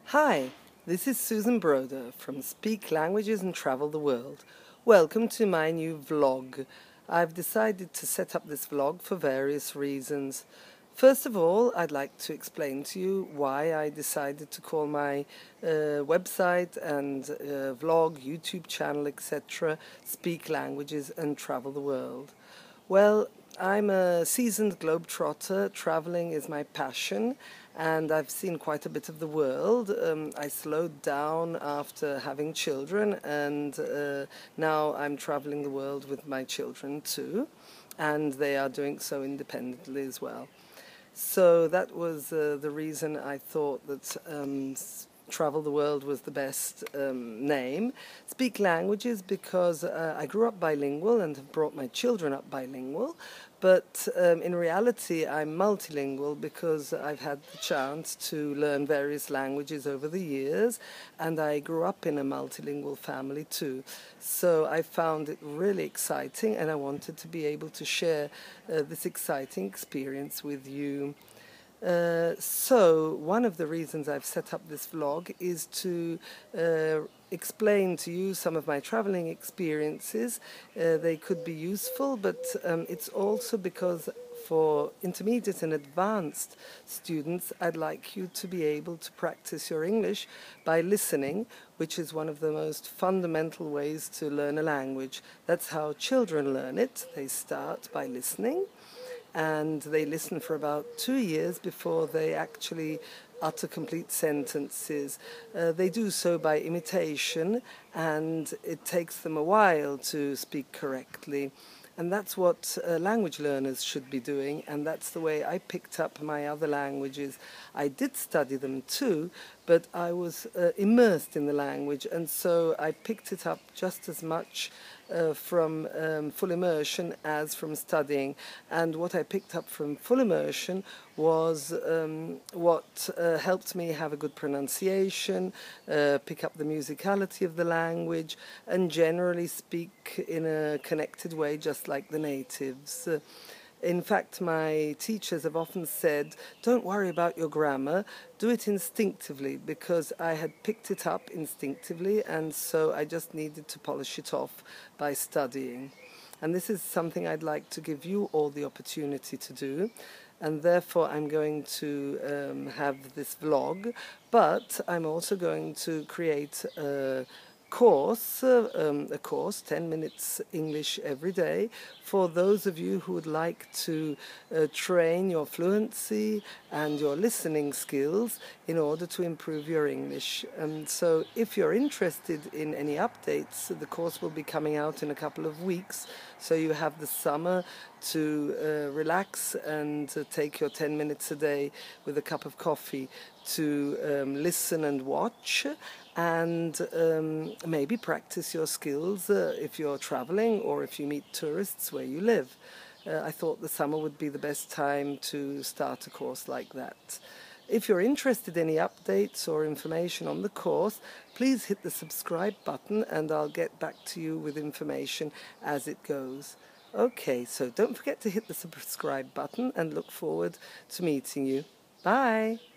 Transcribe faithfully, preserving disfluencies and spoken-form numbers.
Hi, this is Susan Broder from Speak Languages and Travel the World. Welcome to my new vlog. I've decided to set up this vlog for various reasons. First of all, I'd like to explain to you why I decided to call my uh, website and uh, vlog, YouTube channel, et cetera Speak Languages and Travel the World. Well, I'm a seasoned globetrotter. Traveling is my passion, and I've seen quite a bit of the world. Um, I slowed down after having children, and uh, now I'm traveling the world with my children too, and they are doing so independently as well. So that was uh, the reason I thought that um, Travel the World was the best um, name. Speak Languages because uh, I grew up bilingual and have brought my children up bilingual, but um, in reality I'm multilingual because I've had the chance to learn various languages over the years, and I grew up in a multilingual family too. So I found it really exciting, and I wanted to be able to share uh, this exciting experience with you. Uh, so one of the reasons I've set up this vlog is to uh, explain to you some of my traveling experiences. Uh, they could be useful, but um, it's also because for intermediate and advanced students, I'd like you to be able to practice your English by listening, which is one of the most fundamental ways to learn a language. That's how children learn it. They start by listening, and they listen for about two years before they actually utter complete sentences. Uh, they do so by imitation, and it takes them a while to speak correctly. And that's what uh, language learners should be doing, and that's the way I picked up my other languages. I did study them too, but I was uh, immersed in the language, and so I picked it up just as much uh, from um, full immersion as from studying. And what I picked up from full immersion was um, what uh, helped me have a good pronunciation, uh, pick up the musicality of the language, and generally speak in a connected way, just like the natives. Uh, In fact, my teachers have often said, don't worry about your grammar, do it instinctively, because I had picked it up instinctively, and so I just needed to polish it off by studying. And this is something I'd like to give you all the opportunity to do, and therefore I'm going to um, have this vlog, but I'm also going to create a course, uh, um, a course, ten minutes English every day, for those of you who would like to uh, train your fluency and your listening skills in order to improve your English. And so if you're interested in any updates, the course will be coming out in a couple of weeks, so you have the summer to uh, relax and uh, take your ten minutes a day with a cup of coffee to um, listen and watch, and um, maybe practice your skills uh, if you're traveling or if you meet tourists where you live. Uh, I thought the summer would be the best time to start a course like that. If you're interested in any updates or information on the course, please hit the subscribe button and I'll get back to you with information as it goes. Okay, so don't forget to hit the subscribe button and look forward to meeting you. Bye!